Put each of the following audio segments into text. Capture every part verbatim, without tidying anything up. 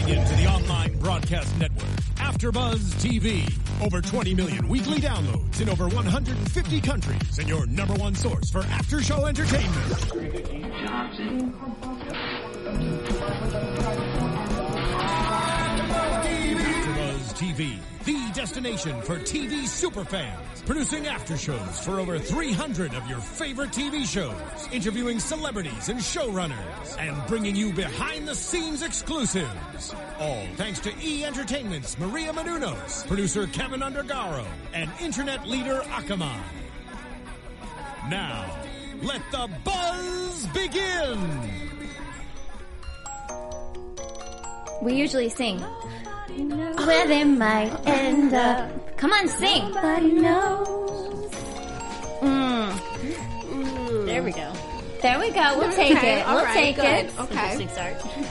Tuning in to the online broadcast network, AfterBuzz T V. Over twenty million weekly downloads in over one hundred fifty countries, and your number one source for after-show entertainment. AfterBuzz T V, the destination for T V superfans. Producing aftershows for over three hundred of your favorite T V shows. Interviewing celebrities and showrunners. And bringing you behind-the-scenes exclusives. All thanks to E! Entertainment's Maria Menounos, producer Kevin Undergaro, and internet leader Akamai. Now, let the buzz begin! We usually sing. Where they might end up. Come on, sing. Nobody knows. Mm. There we go. There we go. We'll take Okay, it. all We'll right, take good. it. Okay. Interesting start.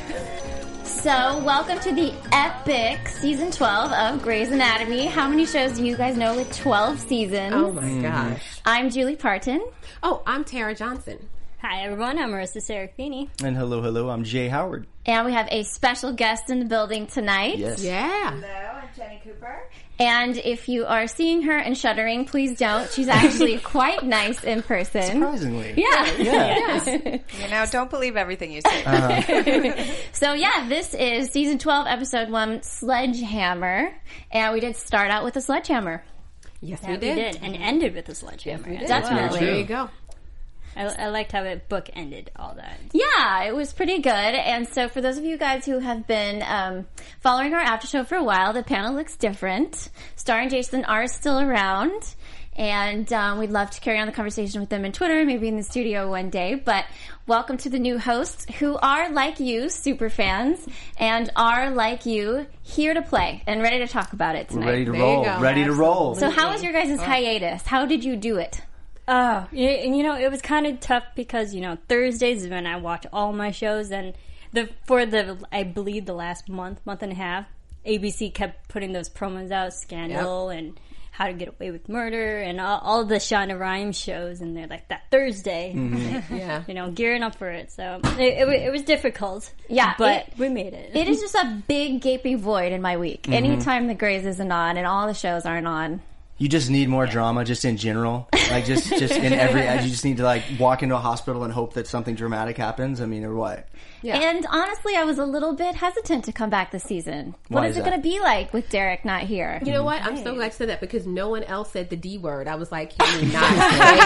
So, welcome to the epic season twelve of Grey's Anatomy. How many shows do you guys know with twelve seasons? Oh my gosh. I'm Julie Parton. Oh, I'm Tara Johnson. Hi, everyone. I'm Marissa Serafini. And hello, hello, I'm Jay Howard. And we have a special guest in the building tonight. Yes. Yeah. Hello, I'm Jenny Cooper. And if you are seeing her and shuddering, please don't. She's actually quite nice in person. Surprisingly. Yeah. Yeah. You know, don't believe everything you say. So yeah, this is season twelve, episode one, Sledgehammer. And we did start out with a sledgehammer. Yes, That we did. we did. And ended with a sledgehammer. We did. as Definitely. well. There you go. I, I liked how it book ended all that. Yeah, it was pretty good. And so for those of you guys who have been um, following our after show for a while, the panel looks different. Star and Jason are still around. And um, we'd love to carry on the conversation with them in Twitter, maybe in the studio one day. But welcome to the new hosts who are, like you, super fans, and are, like you, here to play and ready to talk about it tonight. Ready to There you roll. go. Ready to roll. So how was your guys' hiatus? How did you do it? Oh, yeah, and you know, it was kind of tough because, you know, Thursdays is when I watch all my shows, and the for the, I believe the last month, month and a half, A B C kept putting those promos out, Scandal Yep. and How to Get Away with Murder, and all, all the Shonda Rhimes shows, and they're like, that Thursday, Yeah. you know, gearing up for it, so it, it, wa- it was difficult. Yeah, But it- we made it. It is just a big gaping void in my week. Anytime the Grays isn't on and all the shows aren't on. You just need more drama, just in general. Like just, just in every. You just need to like walk into a hospital and hope that something dramatic happens. I mean, or what? Yeah. And honestly, I was a little bit hesitant to come back this season. Why What is is it that? going to be like with Derek not here? You know what? I'm so glad you said that because no one else said the D word. I was like, can you not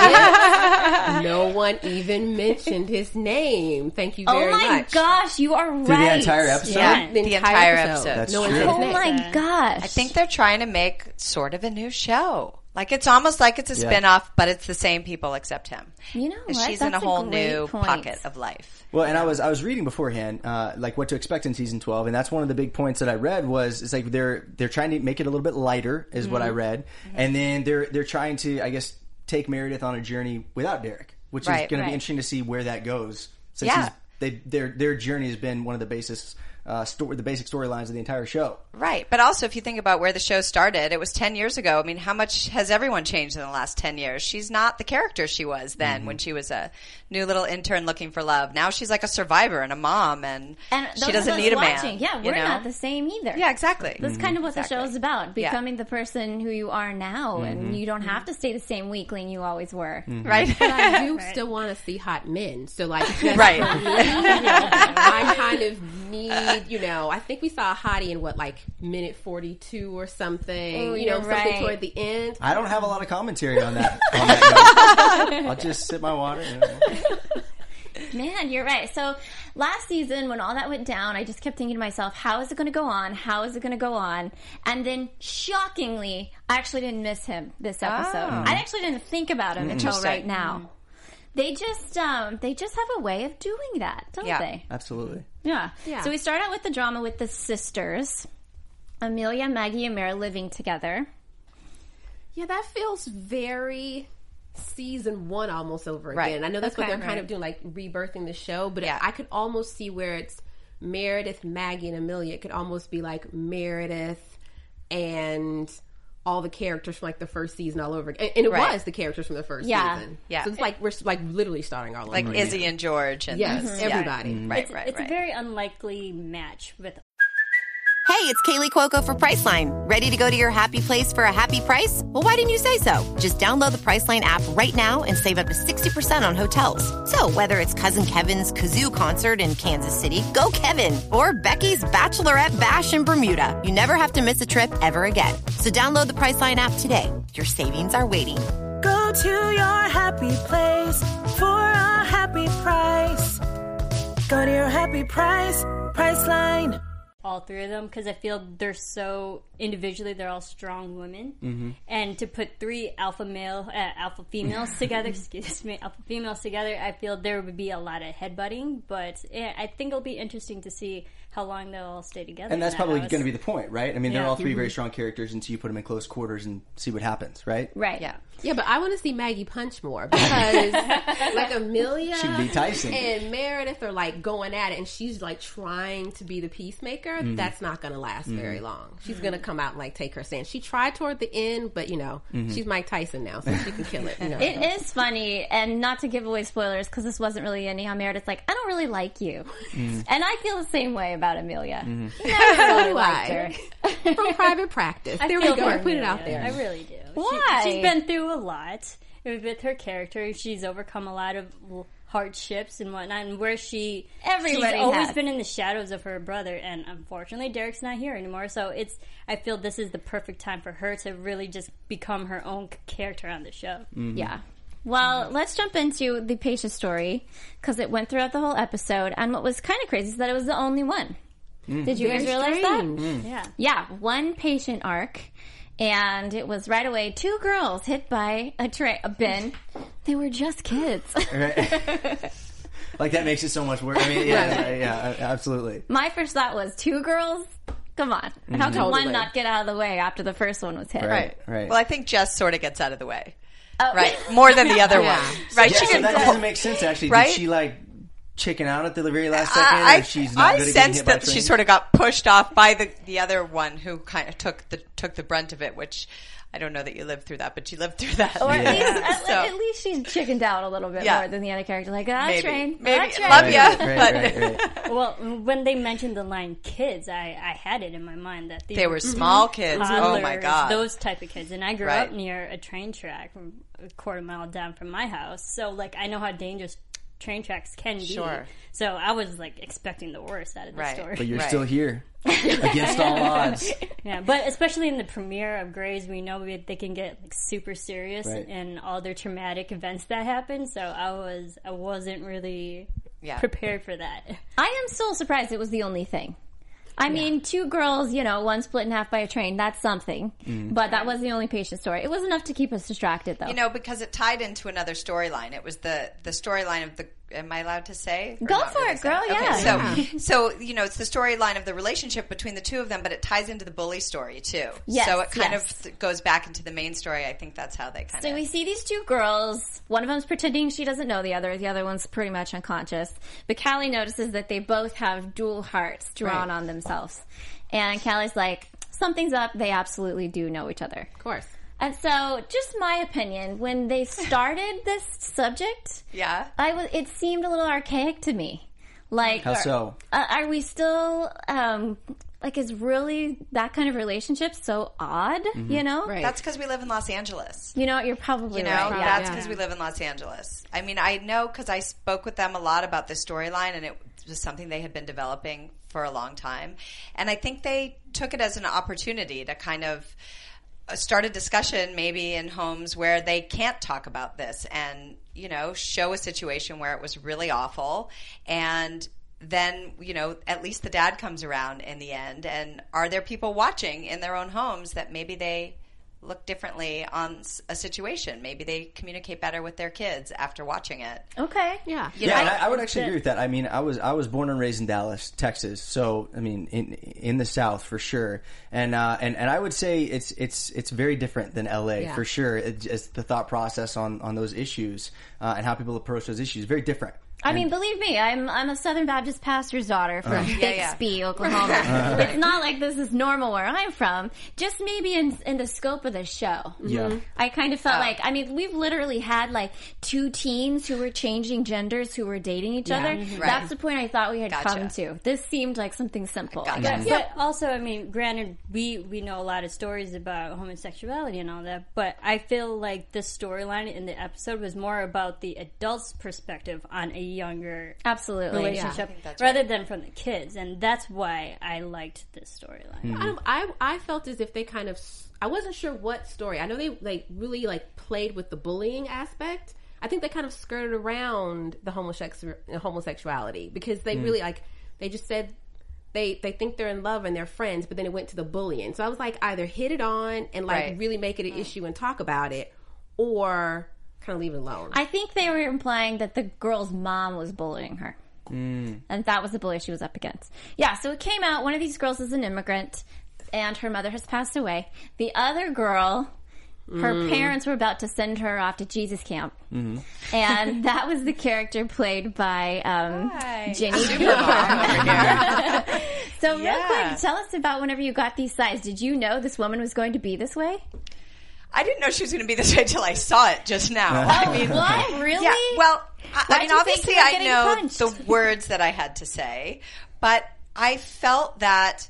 say it? No one even mentioned his name. Thank you Oh very my much. gosh, you are right. Through the entire episode. Yeah, The, the entire, entire episode. episode. That's no one true. said his Oh name. my gosh. I think they're trying to make sort of a new show. Like, it's almost like it's a Yeah. spin-off, but it's the same people except him. You know what? She's in a That's whole great new point. pocket of life. Well, and I was I was reading beforehand, uh, like what to expect in season twelve, and that's one of the big points that I read was it's like they're they're trying to make it a little bit lighter, is what I read, and then they're they're trying to I guess take Meredith on a journey without Derek, which Right, is going right. to be interesting to see where that goes. Since Yeah. he's, they their their journey has been one of the basis uh, story the basic storylines of the entire show. Right. But also, if you think about where the show started, it was ten years ago. I mean, how much has everyone changed in the last ten years? She's not the character she was then when she was a new little intern looking for love. Now she's like a survivor and a mom, and, And those she doesn't of us need a watching, man. Yeah, you we're know? not the same either. Yeah, exactly. That's kind of what the Exactly. show is about. Yeah. Becoming the person who you are now. And you don't have to stay the same weakling you always were. Right? But I do still want to see hot men. So, like, just Right. for me, you know, I kind of need, you know, I think we saw a hottie in what, like, minute forty-two or something. Oh, you know, you're something right. toward the end. I don't have a lot of commentary on that. On that note. I'll just sip my water. You know. Man, you're right. So last season, when all that went down, I just kept thinking to myself, how is it going to go on? How is it going to go on? And then, shockingly, I actually didn't miss him this episode. Oh. I actually didn't think about him until Interesting. right now. They just, um, they just have a way of doing that, don't Yeah. they? Absolutely. Yeah. Yeah. So we start out with the drama with the sisters, Amelia, Maggie, and Mara living together. Yeah, that feels very season one almost over Right. again. I know that's what Okay. they're kind of doing, like rebirthing the show, but Yeah. I could almost see where it's Meredith, Maggie, and Amelia. It could almost be like Meredith and all the characters from like the first season all over again. And, and it Right. was the characters from the first Yeah. season. Yeah. So it's like we're like literally starting all Like over Izzy again. and George. And Yes, yeah. everybody. Right, it's right, it's right. a very unlikely match with Hey, it's Kaylee Cuoco for Priceline. Ready to go to your happy place for a happy price? Well, why didn't you say so? Just download the Priceline app right now and save up to sixty percent on hotels. So whether it's Cousin Kevin's Kazoo Concert in Kansas City, go Kevin, or Becky's Bachelorette Bash in Bermuda, you never have to miss a trip ever again. So download the Priceline app today. Your savings are waiting. Go to your happy place for a happy price. Go to your happy price, Priceline. All three of them, because I feel they're so individually, they're all strong women. Mm-hmm. And to put three alpha male, uh, alpha females together, excuse me, alpha females together, I feel there would be a lot of headbutting. But yeah, I think it'll be interesting to see how long they'll all stay together. And that's that probably house. going to be the point, right? I mean, they're Yeah. all three Mm-hmm. very strong characters until you put them in close quarters and see what happens, right? Right. Yeah. Yeah, but I want to see Maggie punch more because like Amelia She'd be Tyson. and Meredith are like going at it, and she's like trying to be the peacemaker. Mm-hmm. That's not going to last very long. She's going to come out and like take her stand. She tried toward the end, but you know Mm-hmm. she's Mike Tyson now, so she can kill it. You know? It is funny, and not to give away spoilers because this wasn't really ending on Meredith's like, I don't really like you. Mm-hmm. And I feel the same way about Amelia. So Never really do liked I. her. From private practice. I There feel we go. for Put it Amelia. out there. I really do. Why? She, she's been through a lot with her character. She's overcome a lot of hardships and whatnot, and where she Everybody she's always has. been in the shadows of her brother, and unfortunately Derek's not here anymore, so it's I feel this is the perfect time for her to really just become her own c- character on the show. Yeah. Well, let's jump into the patient story because it went throughout the whole episode, and what was kind of crazy is that it was the only one. Did you guys realize strange. that? Yeah. Yeah, one patient arc, and it was right away two girls hit by a, tra- a bin. They were just kids. Right. Like, that makes it so much worse. I mean, yeah, Right. yeah, absolutely. My first thought was two girls? Come on. How could Totally. one not get out of the way after the first one was hit? Right, right. Well, I think Jess sort of gets out of the way. Oh. Right. More than the other Yeah. one. Right. Yeah, she so can that doesn't make sense, actually. Right? Did she, like, chicken out at the very last second? I, or she's not I good at getting sensed hit by that she trains? sort of got pushed off by the the other one who kind of took the took the brunt of it, which I don't know that you lived through that, but you lived through that. Or at, Yeah. least, at, So- at least she's chickened out a little bit Yeah. more than the other character. Like, ah, Maybe. train. Maybe. Ah, train. Love Right, ya. right, right, right, right. Well, when they mentioned the line "kids," I, I had it in my mind that these They were small kids. Oh my toddlers, god. those type of kids. And I grew Right. up near a train track, from a quarter mile down from my house, so like I know how dangerous train tracks can be. Sure. So I was like expecting the worst out of the Right. story. But you're Right. still here. Against all odds. Yeah, but especially in the premiere of Grey's, we know we, they can get like super serious Right. in all their traumatic events that happen. So I was I wasn't really Yeah. prepared for that. I am still surprised it was the only thing. I mean, two girls, you know, one split in half by a train, that's something. Mm-hmm. But that was the only patient story. It was enough to keep us distracted, though. You know, because it tied into another storyline. It was the the storyline of the. Am I allowed to say? Or Go not for really it, say? girl, yeah. Okay, so, so you know, it's the storyline of the relationship between the two of them, but it ties into the bully story too. Yes, so it kind yes. of th- goes back into the main story. I think that's how they kind So of. we see these two girls. One of them's pretending she doesn't know the other. The other one's pretty much unconscious. But Callie notices that they both have dual hearts drawn Right. on themselves. And Callie's like, something's up. They absolutely do know each other. Of course. And so, just my opinion, when they started this subject, Yeah. I was, it seemed a little archaic to me. Like, How are, so? uh, are we still, um, like, is really that kind of relationship so odd, Mm-hmm. you know? Right. That's because we live in Los Angeles. You know, you're probably You know, right. Yeah. that's because we live in Los Angeles. I mean, I know because I spoke with them a lot about this storyline, and it was something they had been developing for a long time. And I think they took it as an opportunity to kind of start a discussion maybe in homes where they can't talk about this and, you know, show a situation where it was really awful. And then, you know, at least the dad comes around in the end. And are there people watching in their own homes that maybe they look differently on s- a situation? Maybe they communicate better with their kids after watching it. Okay. Yeah. You Yeah, know? and I, I would actually agree with that. I mean, I was I was born and raised in Dallas, Texas. So I mean, in in the South for sure. And uh, and and I would say it's it's it's very different than L A Yeah. for sure. It, it's the thought process on on those issues uh, and how people approach those issues very different. I mean, believe me, I'm I'm a Southern Baptist pastor's daughter from Yeah, yeah. Bixby, Oklahoma. It's not like this is normal where I'm from. Just maybe in in the scope of the show. Yeah. I kind of felt Oh. like, I mean, we've literally had like two teens who were changing genders who were dating each other. Right. That's the point I thought we had Gotcha. come to. This seemed like something simple. I Gotcha. guess. But also, I mean, granted, we, we know a lot of stories about homosexuality and all that, but I feel like the storyline in the episode was more about the adult's perspective on a younger Absolutely. relationship that's rather than from the kids, and that's why I liked this storyline. I, don't- I I felt as if they kind of I wasn't sure what story. I know they like really like played with the bullying aspect. I think they kind of skirted around the homosexu- homosexuality because they really like they just said they they think they're in love and they're friends, but then it went to the bullying. So I was like, either hit it on and like Right. really make it an issue and talk about it, or kind of leave it alone. I think they were implying that the girl's mom was bullying her. Mm. And that was the bully she was up against. Yeah, so it came out, one of these girls is an immigrant, and her mother has passed away. The other girl, her Mm. parents were about to send her off to Jesus camp. Mm-hmm. And that was the character played by um, Hi. Jenny Super mom over here. So real Yeah. quick, tell us about whenever you got these sides. Did you know this woman was going to be this way? I didn't know she was going to be this way till I saw it just now. I mean, What? Really? yeah. Well, I, Why I mean, did you think obviously, you were I getting know punched? the words that I had to say, but I felt that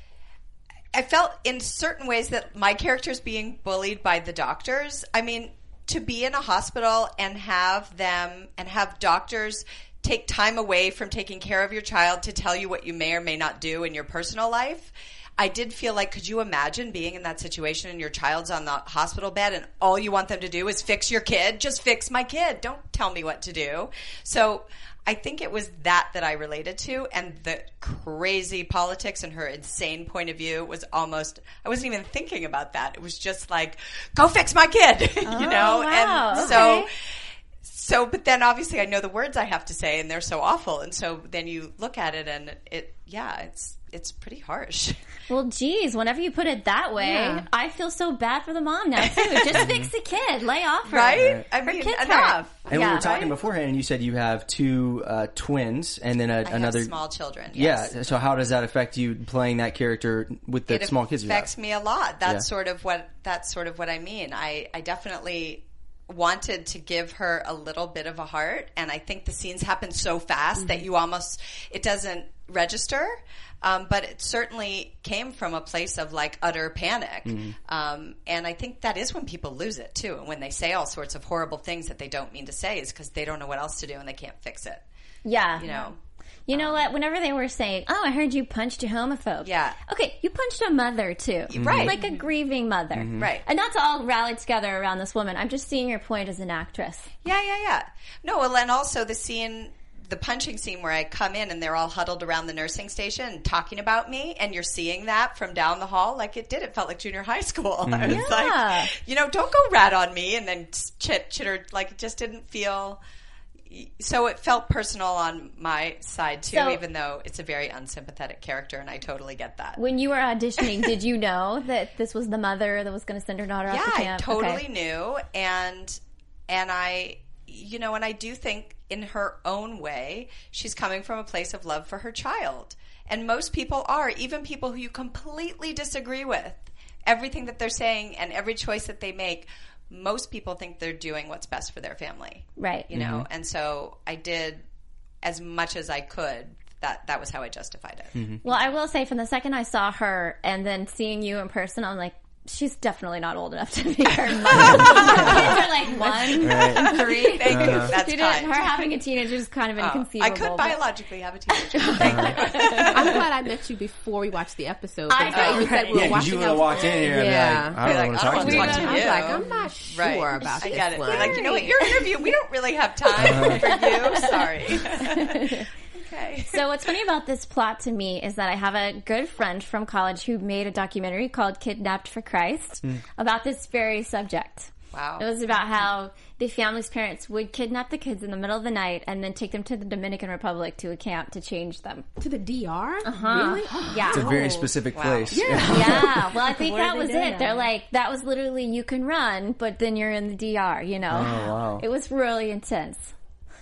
I felt in certain ways that my character is being bullied by the doctors. I mean, to be in a hospital and have them and have doctors take time away from taking care of your child to tell you what you may or may not do in your personal life. I did feel like, could you imagine being in that situation and your child's on the hospital bed and all you want them to do is fix your kid? Just fix my kid. Don't tell me what to do. So I think it was that that I related to, and the crazy politics and her insane point of view was almost, I wasn't even thinking about that. It was just like, go fix my kid, you know? wow. And so, Okay. so, but then obviously I know the words I have to say and they're so awful. And so then you look at it and it, yeah, it's, it's pretty harsh. Well, geez, whenever you put it that way, Yeah. I feel so bad for the mom now, too. Just fix the kid. Lay off her. Right? I Her mean, kid's enough. hurt. And Yeah. we were talking Right? beforehand, and you said you have two uh, twins, and then a, I another have small children. Yeah. Yes. So how does that affect you playing that character with the It small kids? you have? affects me a lot. That's Yeah. sort of what that's sort of what I mean. I, I definitely wanted to give her a little bit of a heart, and I think the scenes happen so fast Mm-hmm. that you almost it doesn't register. Um, but it certainly came from a place of like utter panic. Mm-hmm. Um, and I think that is when people lose it too. And when they say all sorts of horrible things that they don't mean to say is because they don't know what else to do and they can't fix it. Yeah. You know? You know what? Whenever they were saying, "Oh, I heard you punched a homophobe." Yeah. Okay, you punched a mother too, Right. Like a grieving mother, Right. And not to all rally together around this woman. I'm just seeing your point as an actress. Yeah, yeah, yeah. No, well, and also the scene, the punching scene where I come in and they're all huddled around the nursing station and talking about me, and you're seeing that from down the hall, like it did. It felt like junior high school. I was Yeah. like, you know, don't go rat on me, and then chit chitter, like it just didn't feel. So it felt personal on my side too, So- even though it's a very unsympathetic character, and I totally get that. When you were auditioning, did you know that this was the mother that was going to send her daughter off Yeah, to I camp? totally Okay. knew, and and I, you know, and I do think in her own way, she's coming from a place of love for her child, and most people are, even people who you completely disagree with, everything that they're saying and every choice that they make. Most people think they're doing what's best for their family, Right. you know, and so I did as much as I could. That that was how I justified it. Well, I will say, from the second I saw her and then seeing you in person, I'm like, she's definitely not old enough to be her mother. Her kids are like one, and three. Thank you. That's She didn't- kind. her having a teenager is kind of Oh, inconceivable. I could but- biologically have a teenager. Thank you. I'm glad I met you before we watched the episode. I because know, you said we were Yeah, because watching you would have it. walked in here and Yeah. be like, I don't Be like, want to I talk don't to wanna you. talk to I was you. like, I'm not sure Right. about I this get it. one. You're like, you know what? Your interview, we don't really have time for you. Sorry. Okay. So what's funny about this plot to me is that I have a good friend from college who made a documentary called Kidnapped for Christ about this very subject. Wow. It was about how the family's parents would kidnap the kids in the middle of the night and then take them to the Dominican Republic to a camp to change them. To the D R? Uh-huh. Really? Yeah. It's a very specific place. Yeah. Yeah, well, I think What are that they was doing it. down They're there? like, that was literally, you can run, but then you're in the D R, you know? Oh, wow. It was really intense.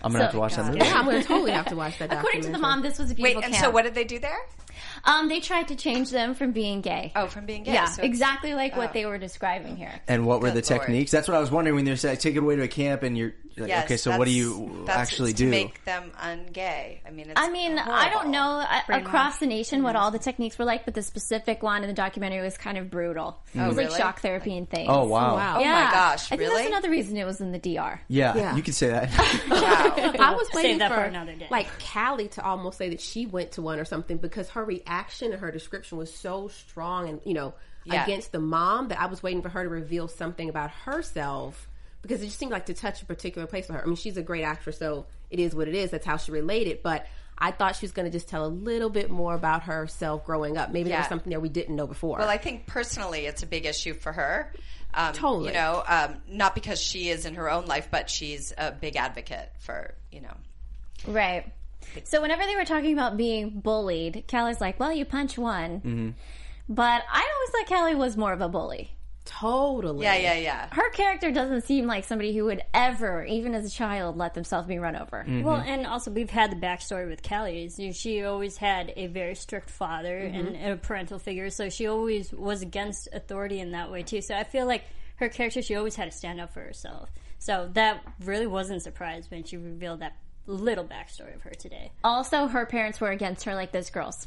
I'm gonna So- have to watch that movie. Yeah, I'm going to totally have to watch that According to the documentary. mom, this was a Wait, beautiful and camp. so what did they do there? Um, they tried to change them from being gay. Oh, from being gay. yeah, So it's- exactly like what oh. they were describing here. And what were Good the Lord. techniques? That's what I was wondering when they said take it away to a camp, and you're like, Yes, okay, so what do that's- you that's actually to do? make them ungay? I mean, it's I mean, I horrible. don't know uh, Pretty across much. the nation what all the techniques were like, but the specific one in the documentary was kind of brutal. it was like really? shock therapy and things. Oh wow. Wow. Oh Yeah. my gosh, I think really? that's another reason it was in the D R. Yeah, Yeah. you could say that. Wow. I was Save waiting that for, for another day. like Callie to almost say that she went to one or something because her reaction and her description was so strong and you know Yeah. against the mom that I was waiting for her to reveal something about herself because it just seemed like to touch a particular place for her. I mean, she's a great actress, so it is what it is. That's how she related, but. I thought she was going to just tell a little bit more about herself growing up. Maybe there Yeah. was something there we didn't know before. Well, I think personally it's a big issue for her. Um, Totally. You know, um, not because she is in her own life, but she's a big advocate for, you know. Right. So whenever they were talking about being bullied, Callie's like, well, you punch one. Mm-hmm. But I always thought Callie was more of a bully. totally. Yeah, yeah, yeah. Her character doesn't seem like somebody who would ever, even as a child, let themselves be run over. Mm. Well, and also we've had the backstory with Callie. Is, you know, she always had a very strict father and a parental figure, so she always was against authority in that way too. So I feel like her character, she always had to stand up for herself. So that really wasn't surprised when she revealed that little backstory of her today. Also, her parents were against her like those girls.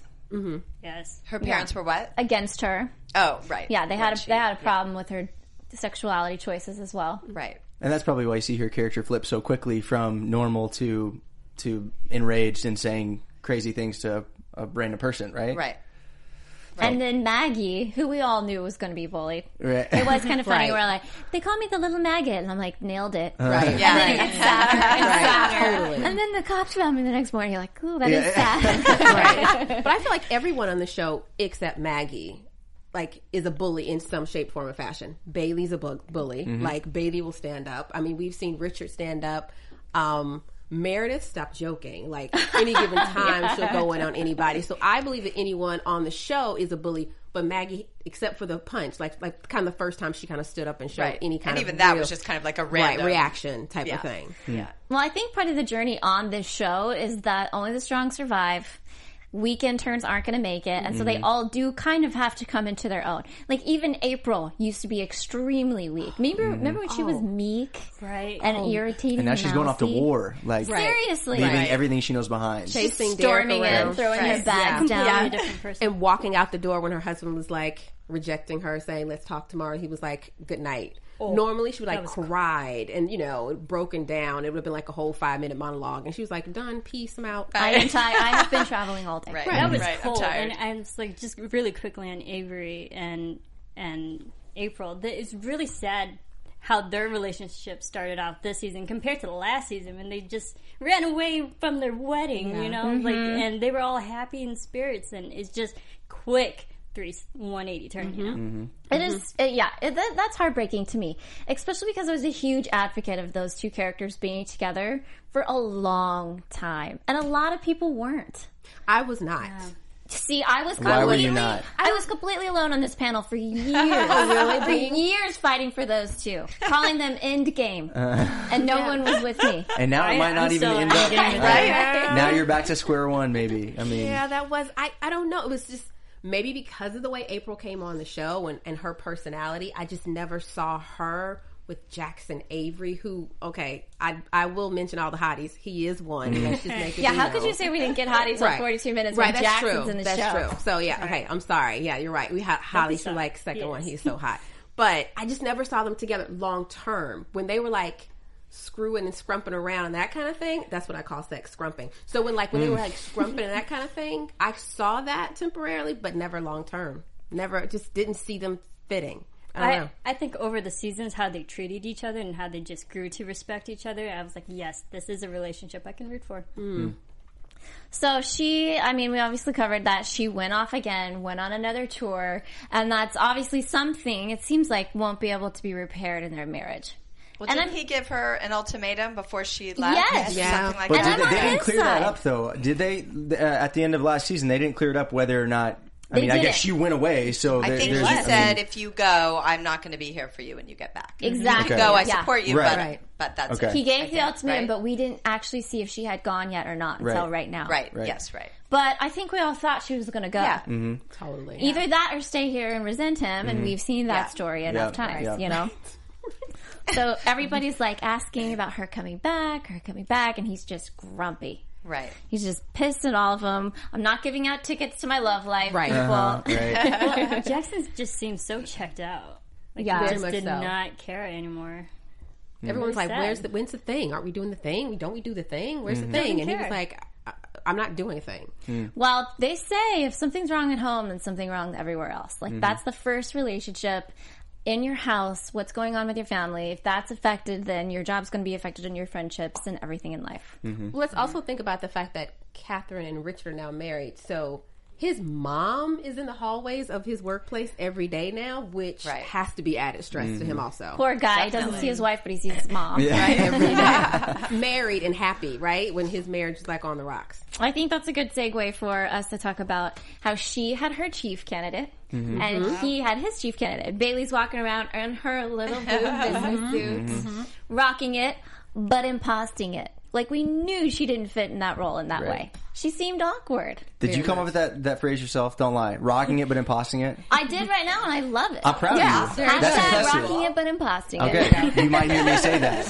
Yes. Her parents were what? Against her. Oh, right. Yeah, they had When a, she- they had a problem with her sexuality choices as well. Right. And that's probably why you see her character flip so quickly from normal to to enraged and saying crazy things to a, a random person, right? Right. And then Maggie, who we all knew was going to be bullied. Right. It was kind of funny. Right. We're like, they call me the little maggot, and I'm like, nailed it. Right. Yeah. And then it gets sadder and sadder. Totally. And then the cops found me the next morning. You're like, ooh, that is Yeah. sad. But I feel like everyone on the show except Maggie, like, is a bully in some shape, form, or fashion. Bailey's a bu- bully. Like, Bailey will stand up. I mean, we've seen Richard stand up. Um, Meredith, stop joking. Like, any given time, she'll go in on anybody. So I believe that anyone on the show is a bully. But Maggie, except for the punch, like, like kind of the first time she kind of stood up and showed Right. any kind and of even that real- was just kind of like a right random reaction type Yeah. of thing. Yeah. Well, I think part of the journey on this show is that only the strong survive. Weak interns aren't going to make it. And so they all do kind of have to come into their own. Like, even April used to be extremely weak. Maybe remember when she was meek Right. and irritating And now she's going off to mousy? war, like Seriously. leaving Right. everything she knows behind. Chasing Derek Storming in, around. throwing her Right. bags Yeah. down. Completely different person. And walking out the door when her husband was like rejecting her, saying "Let's talk tomorrow," he was like, "Good night." Normally she would like was cried and you know broken down. It would have been like a whole five minute monologue, and she was like, "Done, peace, I'm out." I am tired. I have been traveling all day. Right. That was right. cool. I'm tired. And I was like, just really quickly on Avery and and April. That it's really sad how their relationship started out this season compared to the last season when they just ran away from their wedding. You know, like, and they were all happy in spirits, and it's just quick three one eighty turn. You know. It is, uh, yeah, it, that, that's heartbreaking to me, especially because I was a huge advocate of those two characters being together for a long time, and a lot of people weren't. I was not. See, I was Why were completely, you not? I was completely alone on this panel for years. oh, really? For years fighting for those two, calling them end game, and no one was with me. And now it I- might not I'm even so end up. angry with Right? Now you're back to square one, maybe. I mean, Yeah, that was. I. I don't know. It was just maybe because of the way April came on the show and, and her personality. I just never saw her with Jackson Avery, who, okay, I I will mention all the hotties. He is one. Let's just make it Yeah, be how known. could you say we didn't get hotties on Right. forty-two minutes Right, when that's Jackson's true. in the that's show? true. So yeah, okay, I'm sorry. Yeah, you're right. We had Holly, who sorry. like second Yes. one. He's so hot. But I just never saw them together long term. When they were like screwing and scrumping around and that kind of thing, that's what I call sex scrumping. So when like when they were like scrumping and that kind of thing, I saw that temporarily, but never long term. Never, just didn't see them fitting. I don't I, know. I think over the seasons, how they treated each other and how they just grew to respect each other, I was like, yes, this is a relationship I can root for. So she, I mean, we obviously covered that she went off again, went on another tour, and that's obviously something it seems like won't be able to be repaired in their marriage. Well, And didn't I'm- he give her an ultimatum before she left? Yes. Yeah. Something like but And did I'm they, on they didn't his clear that side. up, though. Did they? Uh, at the end of last season, they didn't clear it up whether or not I mean, I did guess it. she went away, so I there, think there's, he I mean, said, if you go, I'm not going to be here for you when you get back. Exactly. You can go, I Yeah. support you, Right. but, Right. but that's Okay. it. He I gave the think, ultimatum, right? but we didn't actually see if she had gone yet or not until Right. right now. Right, Right. yes, right. But I think we all thought she was going to go. Yeah. Mm-hmm. Totally. Either that or stay here and resent him, and we've seen that Yeah. story enough Yeah. times, Yeah. you know? So everybody's like asking about her coming back, her coming back, and he's just grumpy. Right. He's just pissed at all of them. I'm not giving out tickets to my love life, Right. people. Uh-huh, right. Well, Jackson just seems so checked out. Like, Yeah. he Very just much did so. not care anymore. Everyone's like, sad. "Where's the when's the thing? Aren't we doing the thing? Don't we do the thing? Where's Mm-hmm. the thing?" Doesn't And he was care. like, I, "I'm not doing a thing." Well, they say if something's wrong at home, then something wrong everywhere else. Mm-hmm. Like, that's the first relationship in your house, what's going on with your family. If that's affected, then your job's going to be affected in your friendships and everything in life. Mm-hmm. Well, let's also think about the fact that Catherine and Richard are now married, so his mom is in the hallways of his workplace every day now, which Right. has to be added stress Mm-hmm. to him also. Poor guy doesn't see his wife, but he sees his mom. Right, every day. Married and happy, right? When his marriage is like on the rocks. I think that's a good segue for us to talk about how she had her chief candidate Mm-hmm. and he had his chief candidate. Bailey's walking around in her little blue business suit, Mm-hmm. rocking it, but imposting it. Like, we knew she didn't fit in that role in that Right. way. She seemed awkward. Did you come up with that, that phrase yourself? Don't lie. Rocking it but imposting it? I did right now, and I love it. I'm proud yeah. of you. That's Hashtag impressive. rocking it, but imposting it. Okay, you might hear me say that.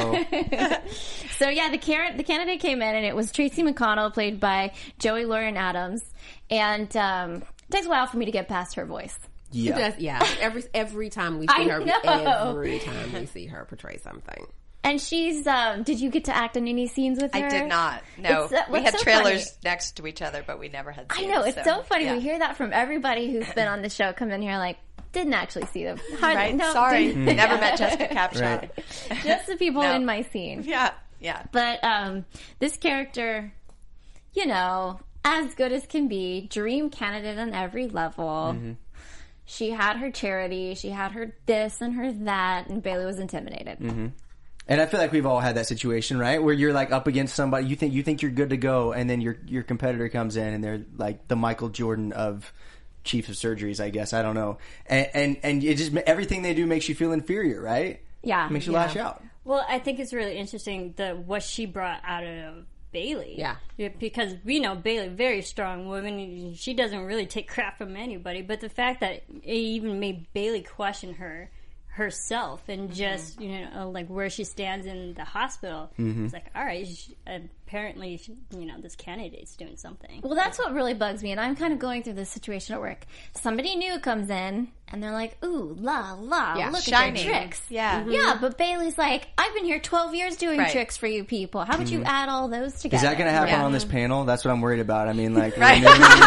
So, So yeah, the car- the candidate came in, and it was Tracy McConnell, played by Joey Lauren Adams, and um, it takes a while for me to get past her voice. She yeah. does, yeah. Every every time we see I her, know. every time we see her portray something. And she's, um, did you get to act in any scenes with her? I did not. No. It's, uh, we what's had so trailers funny- next to each other, but we never had I scenes. know, it's so, funny. yeah. We hear that from everybody who's been on the show, come in here like, didn't actually see them. Hardly, Right? no, Sorry. didn't- Never met Jessica Capshaw. Right. Just the people No. in my scene. Yeah. Yeah. But um, this character, you know, as good as can be, dream candidate on every level. Mm-hmm. She had her charity, she had her this and her that, and Bailey was intimidated. Mm-hmm. And I feel like we've all had that situation, right? Where you're like up against somebody, you think you think you're good to go, and then your your competitor comes in, and they're like the Michael Jordan of chief of surgeries, I guess. I don't know, and and, and it just everything they do makes you feel inferior, right? Yeah. Makes you yeah. lash out. Well, I think it's really interesting the what she brought out of Bailey. Yeah. Because we know Bailey, very strong woman. She doesn't really take crap from anybody. But the fact that it even made Bailey question her herself and just, you know, like where she stands in the hospital. Mm-hmm. It's like, all right, she, apparently, she, you know, this candidate's doing something. Well, that's what really bugs me, and I'm kind of going through this situation at work. Somebody new comes in, and they're like, ooh, la, la, Yeah, look shiny. at their tricks. Yeah. Yeah, but Bailey's like, I've been here twelve years doing Right. tricks for you people. How about you add all those together? Is that going to happen Yeah. on this panel? That's what I'm worried about. I mean, like, Right.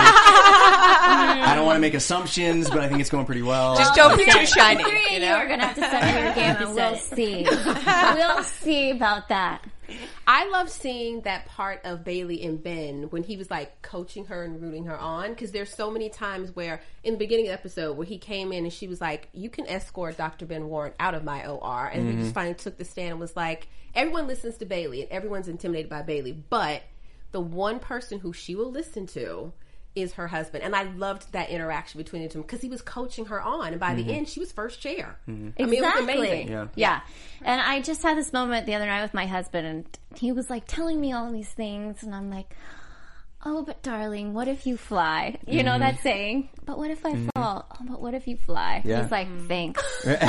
I don't want to make assumptions, but I think it's going pretty well. Just don't be too shiny. The three of You you know? are going to have to settle your game, and we'll see. We'll see about that. I love seeing that part of Bailey and Ben when he was like coaching her and rooting her on, because there's so many times where in the beginning of the episode where he came in and she was like, you can escort Doctor Ben Warren out of my O R, and he just finally took the stand and was like, everyone listens to Bailey and everyone's intimidated by Bailey, but the one person who she will listen to is her husband. And I loved that interaction between the two because he was coaching her on, and by the end she was first chair. I mean, it was Exactly. amazing. Yeah. Yeah. And I just had this moment the other night with my husband, and he was like telling me all these things, and I'm like, oh, but darling, what if you fly? You know that saying? But what if I fall? Oh, but what if you fly? Yeah. He's like, thanks.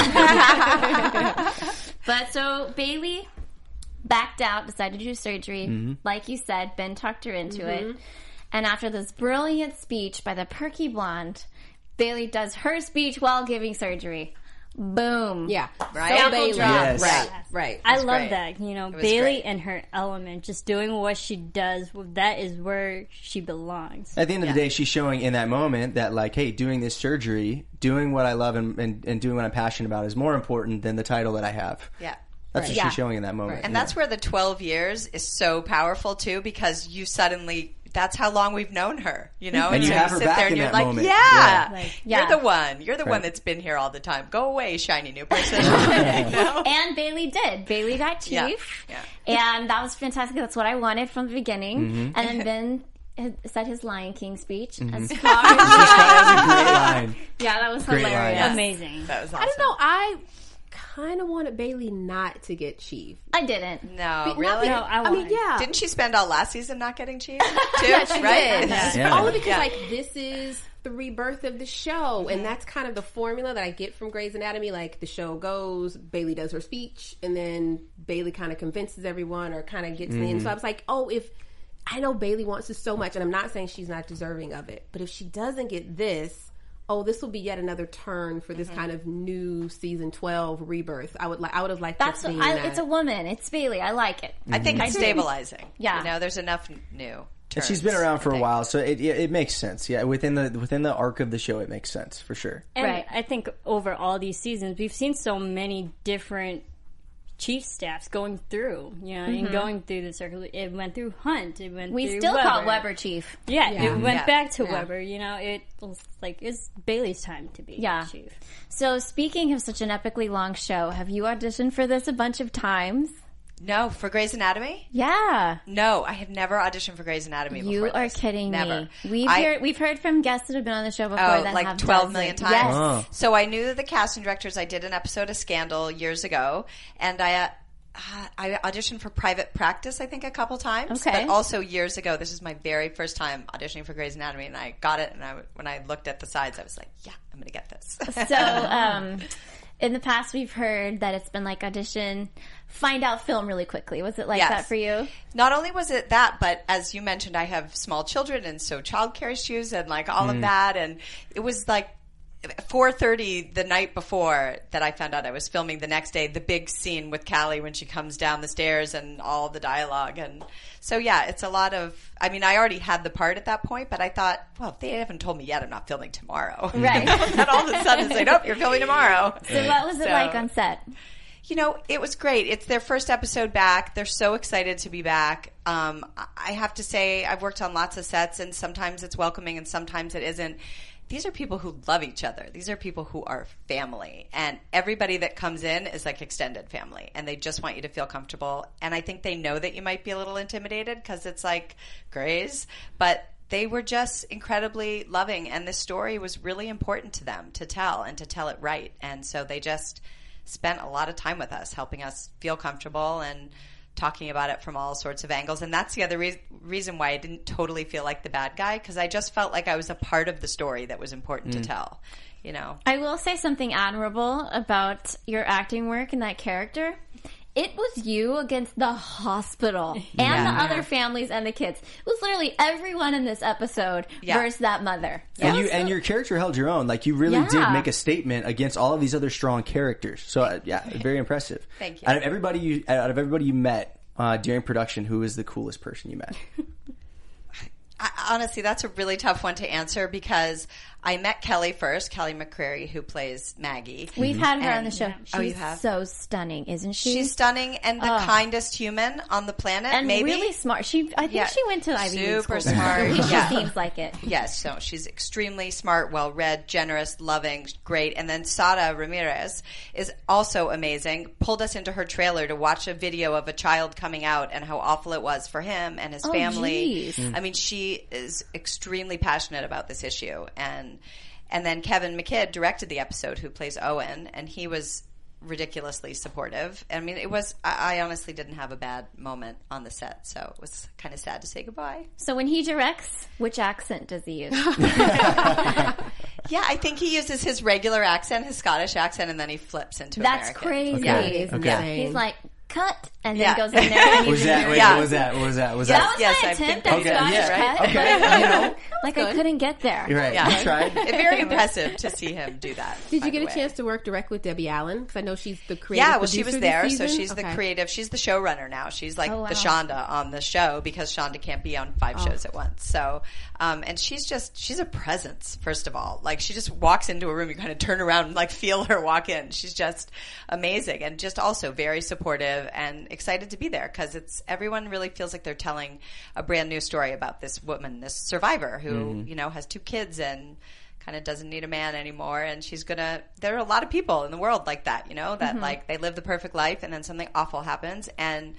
But so Bailey backed out, decided to do surgery. Like you said, Ben talked her into it. And after this brilliant speech by the perky blonde, Bailey does her speech while giving surgery. Boom. Yeah. Right. So Apple Bailey. drop. Right. Yes. Right. I love great. that. You know, was Bailey great. and her element, just doing what she does, that is where she belongs. At the end of the day, she's showing in that moment that, like, hey, doing this surgery, doing what I love and, and, and doing what I'm passionate about is more important than the title that I have. Yeah. That's what Yeah. she's showing in that moment. And Yeah. that's where the twelve years is so powerful too, because you suddenly, that's how long we've known her, you know? And you so have her sit back there and in you're that like, moment. yeah, Yeah. Like, yeah. you're the one. You're the one Right. that's been here all the time. Go away, shiny new person. You know? And Bailey did. Bailey got Yeah. chief. Yeah. And that was fantastic. That's what I wanted from the beginning. And then Ben said his Lion King speech. Mm-hmm. As far That was a great line. yeah, that was Great line. hilarious. Yes. Amazing. That was awesome. I don't know. I kind of wanted Bailey not to get Chief. I didn't. No, Be- not really? be- No, I I mean, wanted. yeah. Didn't she spend all last season not getting Chief? Too? Yeah, she right? did. Yeah. Yeah. Only because Yeah. like this is the rebirth of the show, and that's kind of the formula that I get from Grey's Anatomy. Like the show goes, Bailey does her speech, and then Bailey kind of convinces everyone, or kind of gets Mm-hmm. in. So I was like, oh, if I know Bailey wants this so much, and I'm not saying she's not deserving of it, but if she doesn't get this, oh, this will be yet another turn for this kind of new season twelve rebirth. I would like, I would have liked That's to what see I, that. it's a woman. It's Bailey. I like it. I think it's stabilizing. Yeah. You know, there's enough new And turns, she's been around for I a think. while, so it, it it makes sense. Yeah, within the within the arc of the show, it makes sense for sure. And Right. I think over all these seasons, we've seen so many different chief staffs going through, you know, and going through the circle. It went through Hunt. It went We through still Weber. call Weber Chief. Yeah, Yeah. it went Yeah. back to Yeah. Weber. You know, it was like it's Bailey's time to be Yeah. chief. So speaking of such an epically long show, have you auditioned for this a bunch of times? No, for Grey's Anatomy? Yeah. No, I have never auditioned for Grey's Anatomy before. You are this. kidding Never. me. We've I- heard we've heard from guests that have been on the show before Oh, that like have twelve doesn't. million times? Yes. Oh. So I knew the casting directors. I did an episode of Scandal years ago, and I uh, I auditioned for Private Practice, I think, a couple times. Okay. But also years ago, this is my very first time auditioning for Grey's Anatomy, and I got it. And I, when I looked at the sides, I was like, yeah, I'm going to get this. So, um, in the past, we've heard that it's been like audition, find out, film really quickly. Was it like Yes. that for you? Not only was it that, but as you mentioned, I have small children, and so childcare issues and like all of that. And it was like four thirty the night before that I found out I was filming the next day, the big scene with Callie when she comes down the stairs and all the dialogue. And so, yeah, it's a lot of, I mean, I already had the part at that point, but I thought, well, they haven't told me yet I'm not filming tomorrow. Right. And all of a sudden say, nope, you're filming tomorrow. So what was it So- like on set? You know, it was great. It's their first episode back. They're so excited to be back. Um, I have to say, I've worked on lots of sets, and sometimes it's welcoming and sometimes it isn't. These are people who love each other. These are people who are family. And everybody that comes in is like extended family. And they just want you to feel comfortable. And I think they know that you might be a little intimidated because it's like Grey's. But they were just incredibly loving. And this story was really important to them to tell and to tell it right. And so they just spent a lot of time with us, helping us feel comfortable and talking about it from all sorts of angles. And that's the other re- reason why I didn't totally feel like the bad guy, because I just felt like I was a part of the story that was important to tell, you know? I will say something admirable about your acting work and that character. It was you against the hospital and Yeah. the other families and the kids. It was literally everyone in this episode Yeah. versus that mother. And It you was and so- your character held your own. Like you really Yeah. did make a statement against all of these other strong characters. So uh, yeah, very impressive. Thank you. Out of everybody you out of everybody you met uh, during production, who was the coolest person you met? I, honestly, that's a really tough one to answer because I met Kelly first, Kelly McCreary, who plays Maggie. We've had her on the And- show. She's Oh, you have? so stunning, isn't she? She's stunning and the Oh. kindest human on the planet, and maybe. really smart. She, I think Yeah. she went to Ivy League Super school. smart. At least Yeah. She seems like it. Yes, so she's extremely smart, well-read, generous, loving, great. And then Sara Ramirez is also amazing. Pulled us into her trailer to watch a video of a child coming out and how awful it was for him and his Oh, family. geez. I mean, she is extremely passionate about this issue. And and then Kevin McKidd directed the episode, who plays Owen, and he was ridiculously supportive. I mean, it was, I, I honestly didn't have a bad moment on the set, so it was kind of sad to say goodbye. So when he directs, which accent does he use? Yeah, I think he uses his regular accent, his Scottish accent, and then he flips into That's American. crazy. Yeah. Okay. It's Okay. insane. He's like, cut, and then Yeah. goes in there. And What he's was that? in Wait, there. Yeah. what was that? What was that? Was That that? was Yes, my I've been attempt at thinking- Scottish Okay, yeah. cut. Okay, but, you know. like I couldn't get there. You're right. Yeah. You tried. Very impressive to see him do that. Did by you get the a way. chance to work directly with Debbie Allen? Because I know she's the creative Yeah, well, she was producer there, this so season. she's the Okay. creative. She's the showrunner now. She's like Oh, wow. the Shonda on the show because Shonda can't be on five shows at once. So, um, and she's just she's a presence. First of all, like she just walks into a room, you kind of turn around and like feel her walk in. She's just amazing and just also very supportive and excited to be there because it's everyone really feels like they're telling a brand new story about this woman, this survivor who you know has two kids and kind of doesn't need a man anymore, and she's gonna there are a lot of people in the world like that, you know, that like they live the perfect life and then something awful happens and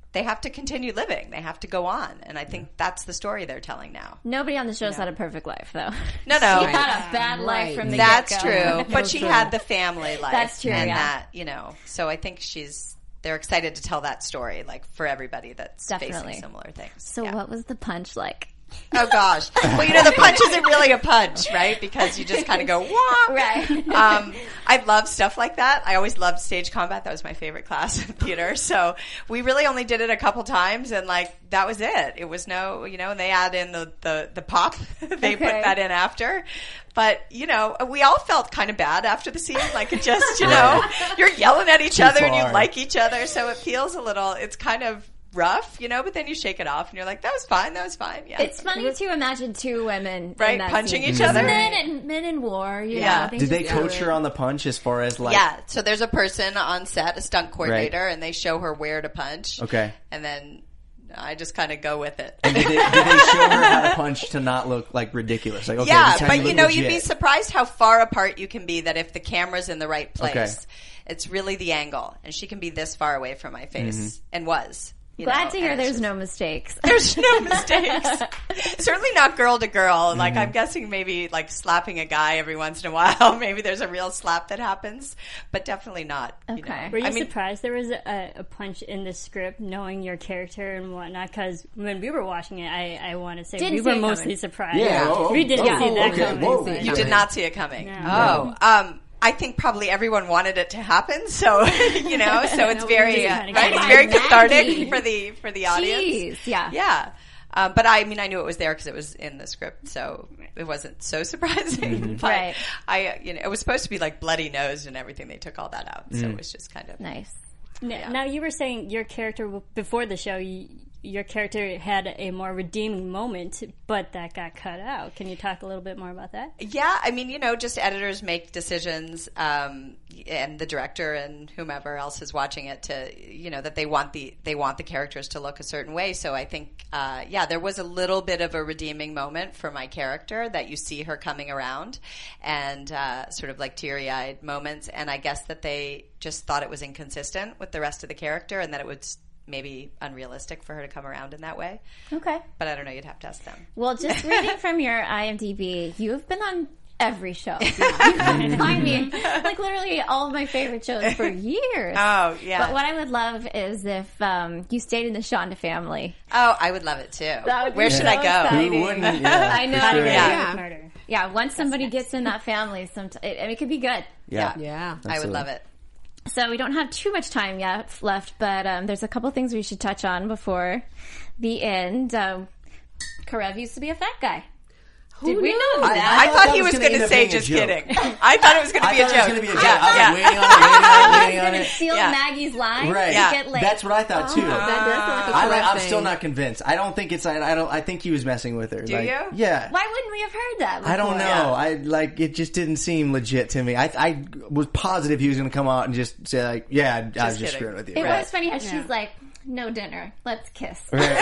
they have to continue living. They have to go on. And I think that's the story they're telling now. Nobody on the show's had a perfect life, though. No, no. She had a bad life Right. from the That's get-go. true. But she had the family life. That's true, And yeah. that, you know, so I think she's, they're excited to tell that story, like, for everybody that's Definitely. facing similar things. So Yeah. what was the punch like? Oh, gosh. Well, you know, the punch isn't really a punch, right? Because you just kind of go, wah! Right. Um, I love stuff like that. I always loved stage combat. That was my favorite class in theater. So we really only did it a couple times, and, like, that was it. It was no, you know, and they add in the, the, the pop. They put Okay. that in after. But, you know, we all felt kind of bad after the scene. Like, it just, you know, you're yelling at each Too other and you far. like each other. So it feels a little, it's kind of rough, you know, but then you shake it off and you're like, that was fine, that was fine. Yeah. It's funny to imagine two women Right, in that punching scene. each Just other. Men in, men in war, you Yeah. know. Did they just coach do her it. on the punch as far as like? Yeah, so there's a person on set, a stunt coordinator, and they show her where to punch. Okay. And then I just kind of go with it. And did they, did they show her how to punch to not look like ridiculous? Like, okay, yeah, this time but look you know, you'd legit. be surprised how far apart you can be that if the camera's in the right place. Okay. It's really the angle. And she can be this far away from my face, Mm-hmm. and was. you Glad know, to hear and it's there's just- no mistakes. There's no mistakes. Certainly not girl to girl. Like, Mm-hmm. I'm guessing maybe like slapping a guy every once in a while. Maybe there's a real slap that happens, but definitely not. You Okay. know. Were you I mean, surprised there was a, a punch in the script, knowing your character and whatnot? Because when we were watching it, I, I want to say Didn't we see were it mostly coming. surprised. Yeah, oh, we didn't oh, see that okay, coming. whoa. but- You did not see it coming. No. Oh, um, I think probably everyone wanted it to happen. So you know, so it's No, we very just uh, kinda right. got It's it. very Maggie. cathartic for the for the audience. Jeez, yeah. Yeah. Um, but I mean, I knew it was there because it was in the script, so it wasn't so surprising. But Right. I, you know, it was supposed to be like bloody nosed and everything. They took all that out, so Mm. it was just kind of Nice. N- Now, you were saying your character, w- before the show, you, your character had a more redeeming moment, but that got cut out. Can you talk a little bit more about that? Yeah, I mean, you know, just editors make decisions, um, and the director and whomever else is watching it to, you know, that they want the they want the characters to look a certain way. So I think, uh, yeah, there was a little bit of a redeeming moment for my character that you see her coming around, and uh, sort of like teary eyed moments. And I guess that they just thought it was inconsistent with the rest of the character, and that it was maybe unrealistic for her to come around in that way. Okay. But I don't know. You'd have to ask them. Well, just reading from your I M D B, you have been on every show. You can find me like literally all of my favorite shows for years. Oh, yeah. But what I would love is if um, you stayed in the Shonda family. Oh, I would love it too. That would be Where so should I go? exciting. Who wouldn't? Yeah, I know. for sure. Yeah. Yeah. Murder. Yeah, once somebody gets in that family, some it, it could be good. Yeah. Yeah. I would Absolutely. love it. So we don't have too much time yet left, but um, there's a couple things we should touch on before the end. Um, Karev used to be a fat guy. Did we know I- that? I, thought thought that he was was gonna going end to up say being a just joke. kidding. I thought it was going to I be a thought joke. it was going to be a joke. Yeah, I was yeah. waiting on it, waiting on it, waiting on Gonna it. steal Yeah. Maggie's line Right. to Yeah. get laid. That's what I thought too. That does sound like a I like, Karev I'm still thing. not convinced. I don't think it's. I, I don't. I think he was messing with her. Do like, you? Yeah. Why wouldn't we have heard that before? I don't know. I like it. Just didn't seem legit to me. I I was positive he was going to come out and just say like, "Yeah, I was just kidding. screwing with you." It Right. was funny how she's like, no dinner, let's kiss.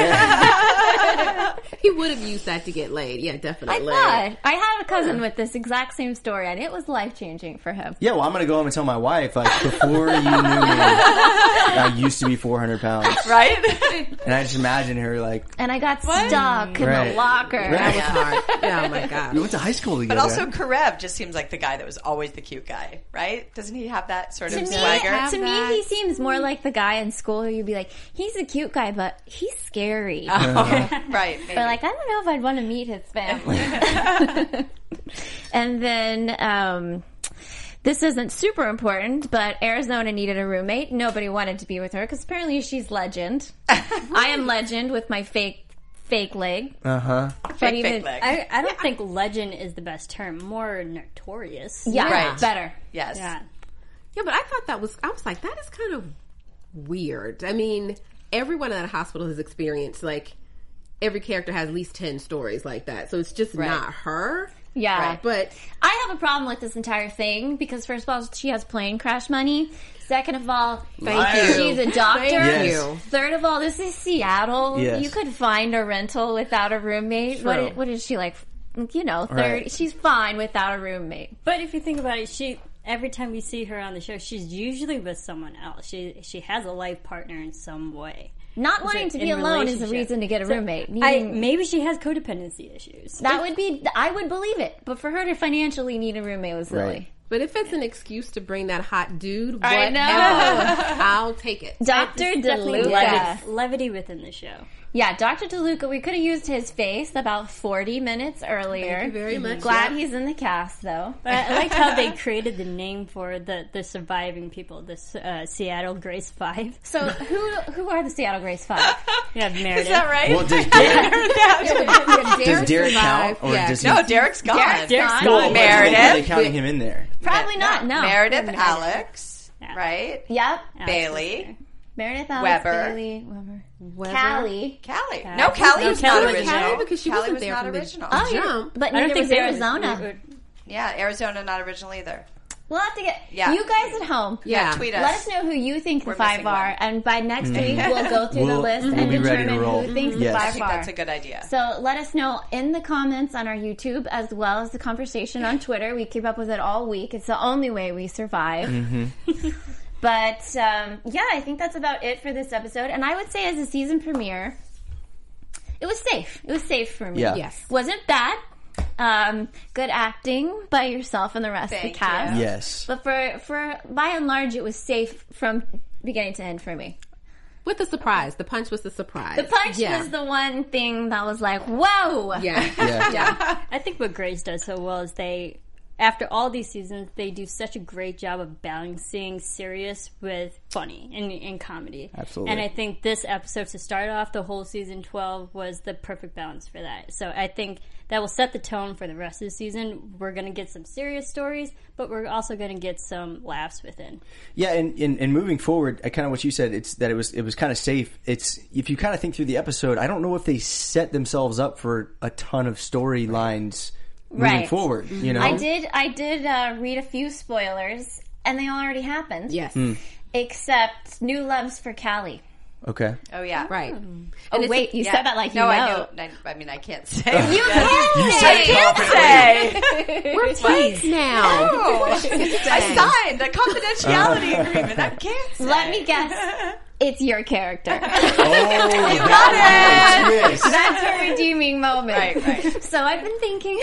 He would have used that to get laid. Yeah, I definitely. thought. I had a cousin with this exact same story, and it was life-changing for him. Yeah, well, I'm going to go home and tell my wife, like, before you knew me, I used to be four hundred pounds. Right? And I just imagine her, like, And I got stuck in Right. the locker. Right. That was hard. Oh my we god. went to high school together. But also, Karev just seems like the guy that was always the cute guy, right? Doesn't he have that sort To of me, swagger? have to me, that. he seems more like the guy in school who you'd be like, he's a cute guy, but he's scary. Right. Maybe. But like, I don't know if I'd want to meet his family. And then, um, this isn't super important, but Arizona needed a roommate. Nobody wanted to be with her because apparently she's legend. I am legend with my fake, fake leg. Uh huh. But fake, even, fake leg. I, I don't think legend is the best term. More notorious. yeah, Right. better. yes. Yeah. Yeah, but I thought that was, I was like, that is kind of weird. I mean, everyone in that hospital has experienced, like, every character has at least ten stories like that. So it's just Right. not her. Yeah. Right. But I have a problem with this entire thing because first of all, she has plane crash money. Second of all, thank you. she's a doctor. Thank Yes. you. Third of all, this is Seattle. Yes. You could find a rental without a roommate. What True. is, what is she like? You know, third. Right. She's fine without a roommate. But if you think about it, she every time we see her on the show, she's usually with someone else. She she has a life partner in some way. Not wanting it to be in alone is a relationship? reason to get a So, roommate. I, Needing- maybe she has codependency issues. that would be, I would believe it. But for her to financially need a roommate was silly. Right. But if it's an excuse to bring that hot dude, I whatever, know. I'll take it. Doctor Definitely DeLuca. levity, levity within the show. Yeah, Doctor DeLuca, we could have used his face about forty minutes earlier. Thank you very much. Glad Yeah. he's in the cast, though. But I, I liked how they created the name for the, the surviving people, the uh, Seattle Grace Five. So who who are the Seattle Grace Five? You have Meredith. Is that right? Well, does Derek, Does does Derek count, or yeah. does he? no, Derek's gone. Derek's Derek's gone. gone. Meredith. Are they counting him in there? Probably not, no. Meredith, Alex, Yeah. right? Yep. Bailey, Meredith Alex, Weber. Bailey, Weber. Weber. Callie. Callie. Yeah. No, Callie No, was Callie not was original. Callie because she Callie wasn't was there not from the original. Oh, yeah. jump. But I neither don't think was they were- Arizona. we were- Yeah, Arizona not original either. We'll have to get Yeah. you guys at home. Yeah. Tweet us. Let us know who you think the We're five missing are, one. and by next week we'll go through the We'll- list we'll and be ready to determine roll. who thinks Yes. the I five think are. that's a good idea. So let us know in the comments on our YouTube as well as the conversation on Twitter. We keep up with it all week. It's the only way we survive. But um, yeah, I think that's about it for this episode. And I would say as a season premiere, it was safe. It was safe for me. Yeah. Yes. Wasn't bad. Um, good acting by yourself and the rest Thank of the cast. you. Yes. But for, for by and large, it was safe from beginning to end for me. With the surprise. The punch was the surprise. The punch yeah. was the one thing that was like, whoa! Yeah. Yeah. yeah. I think what Grace does so well is they, after all these seasons, they do such a great job of balancing serious with funny and, and comedy. Absolutely. And I think this episode, to start off the whole season twelve, was the perfect balance for that. So I think that will set the tone for the rest of the season. We're going to get some serious stories, but we're also going to get some laughs within. Yeah, and, and, and moving forward, I kind of what you said, it's that it was it was kind of safe. It's if you kind of think through the episode, I don't know if they set themselves up for a ton of storylines moving Right. forward. You know, I did. I did uh, read a few spoilers, and they already happened. Yes. Except new loves for Callie. Okay. Oh, yeah. Right. Oh it's- wait, you Yeah. said that like you no, know. I know. I, I mean, I can't say. You You can said say. confidently. We're teens now. Oh, I signed a confidentiality agreement. I can't say. Let me guess. It's your character. Oh, got that twist. That's a redeeming moment. Right, right. So I've been thinking.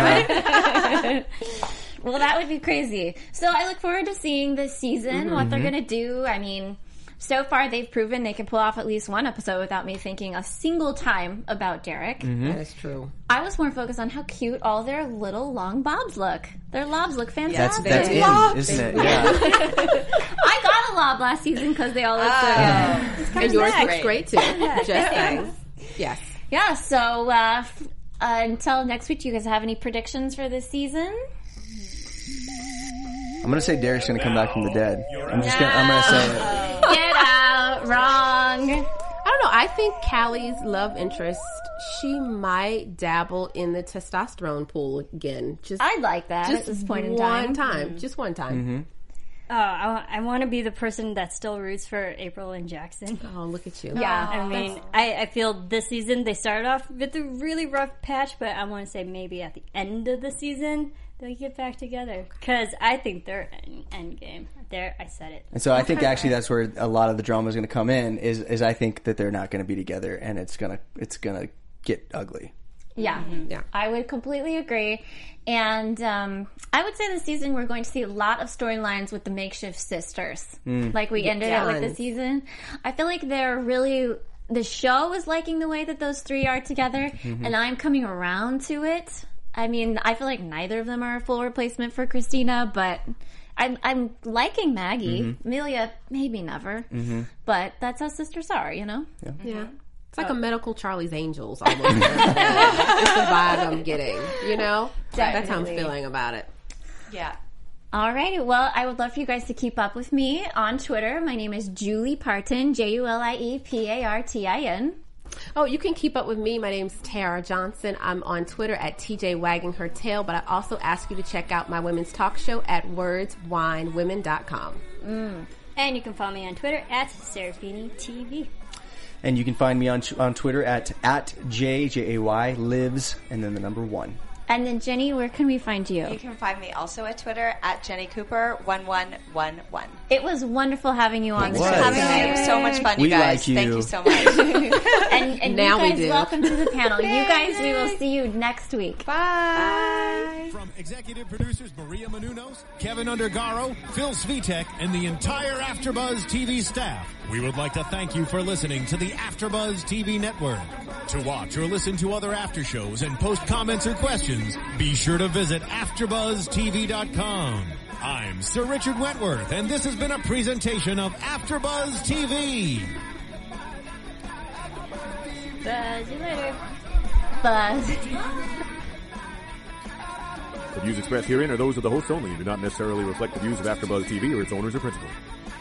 Well, that would be crazy. So I look forward to seeing this season, what they're going to do. I mean, so far they've proven they can pull off at least one episode without me thinking a single time about Derek. That is true. I was more focused on how cute all their little long bobs look. Their lobs look That's fantastic. that's in, Lobs. isn't it? Yeah. I got a lob last season because they all look so good. And yours back. looks great too. Just saying. Yes. Yeah, so uh, f- uh, until next week, do you guys have any predictions for this season? I'm gonna say Derek's gonna come back from the dead. I'm just gonna I'm gonna say it. Get out. Wrong. I don't know. I think Callie's love interest, she might dabble in the testosterone pool again. Just, I'd like that just at this point in one time. time. Just one time. Oh, I, I want to be the person that still roots for April and Jackson. Oh, look at you. Yeah. I mean, I, I feel this season they started off with a really rough patch, but I want to say maybe at the end of the season they'll get back together because I think they're in end game. There, I said it. And so I think actually that's where a lot of the drama is going to come in. Is is I think that they're not going to be together, and it's gonna it's gonna get ugly. Yeah. Yeah. I would completely agree. And um, I would say this season we're going to see a lot of storylines with the makeshift sisters. Like we ended it with this season. I feel like they're really... The show is liking the way that those three are together, and I'm coming around to it. I mean, I feel like neither of them are a full replacement for Christina, but I'm, I'm liking Maggie. Amelia, maybe never. But that's how sisters are, you know? Yeah. It's like a medical Charlie's Angels almost. It's the vibe I'm getting, you know? That's how I'm Definitely. feeling about it. Yeah. All right. Well, I would love for you guys to keep up with me on Twitter. My name is Julie Parton, J U L I E P A R T I N. Oh, you can keep up with me. My name's Tara Johnson. I'm on Twitter at T J Wagging Her Tail, but I also ask you to check out my women's talk show at words wine women dot com. And you can follow me on Twitter at Serafini T V. And you can find me on on Twitter at at J J A Y lives and then the number one. And then, Jenny, where can we find you? You can find me also at Twitter at Jenny Cooper one one one one. It was wonderful having you on the Thanks show. for having me. It was so much fun, We you guys. like you. Thank you so much. And, and Now we you guys, do. welcome to the panel. You guys, we will see you next week. Bye. From executive producers Maria Menounos, Kevin Undergaro, Phil Svitek, and the entire AfterBuzz T V staff, we would like to thank you for listening to the AfterBuzz T V network. To watch or listen to other after shows and post comments or questions, be sure to visit after buzz T V dot com. I'm Sir Richard Wentworth, and this has been a presentation of AfterBuzz T V. Buzz you later. Buzz. The views expressed herein are those of the hosts only and do not necessarily reflect the views of AfterBuzz T V or its owners or principals.